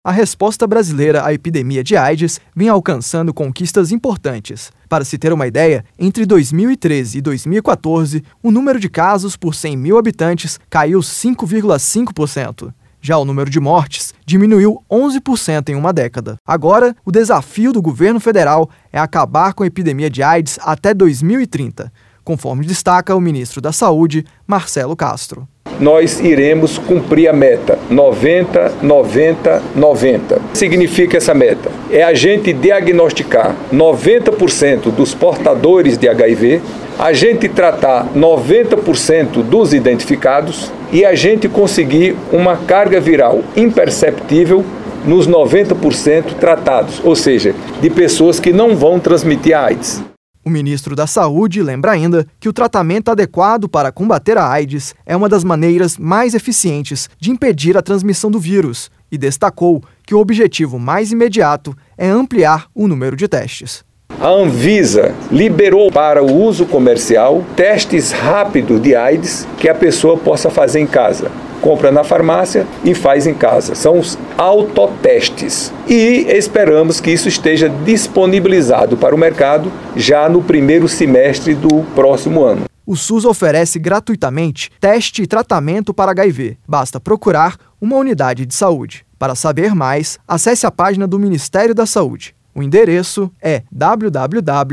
a resposta brasileira à epidemia de AIDS vem alcançando conquistas importantes. Para se ter uma ideia, entre 2013 e 2014, o número de casos por 100 mil habitantes caiu 5,5%. Já o número de mortes diminuiu 11% em uma década. Agora, o desafio do governo federal é acabar com a epidemia de AIDS até 2030, conforme destaca o ministro da Saúde, Marcelo Castro. Nós iremos cumprir a meta 90, 90, 90. Significa essa meta? É a gente diagnosticar 90% dos portadores de HIV, a gente tratar 90% dos identificados e a gente conseguir uma carga viral imperceptível nos 90% tratados, ou seja, de pessoas que não vão transmitir a AIDS. O ministro da Saúde lembra ainda que o tratamento adequado para combater a AIDS é uma das maneiras mais eficientes de impedir a transmissão do vírus e destacou que o objetivo mais imediato é ampliar o número de testes. A Anvisa liberou para o uso comercial testes rápidos de AIDS que a pessoa possa fazer em casa. Compra na farmácia e faz em casa. São os autotestes. E esperamos que isso esteja disponibilizado para o mercado já no primeiro semestre do próximo ano. O SUS oferece gratuitamente teste e tratamento para HIV. Basta procurar uma unidade de saúde. Para saber mais, acesse a página do Ministério da Saúde. O endereço é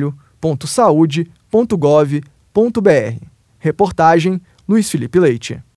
www.saude.gov.br. Reportagem Luiz Felipe Leite.